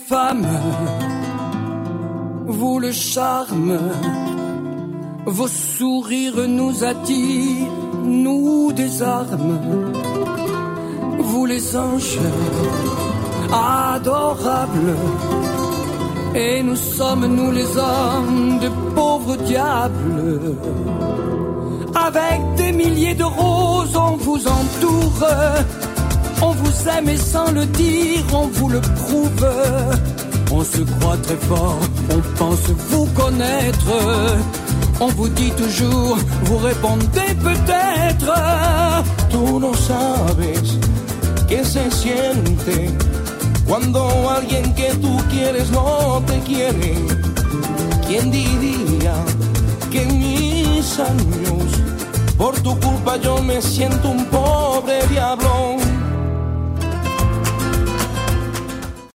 femme, vous le charme, vos sourires nous attirent, nous des armes, vous les anges adorables, et nous sommes nous les hommes de pauvres diables. Avec des milliers de roses on vous entoure, on vous aime et sans le dire on vous le prouve. On se croit très fort, on pense vous connaître. On vous dit toujours, vous répondez peut-être. Tú no sabes qué se siente cuando alguien que tú quieres no te quiere. ¿Quién diría que en mis años por tu culpa yo me siento un pobre diablo?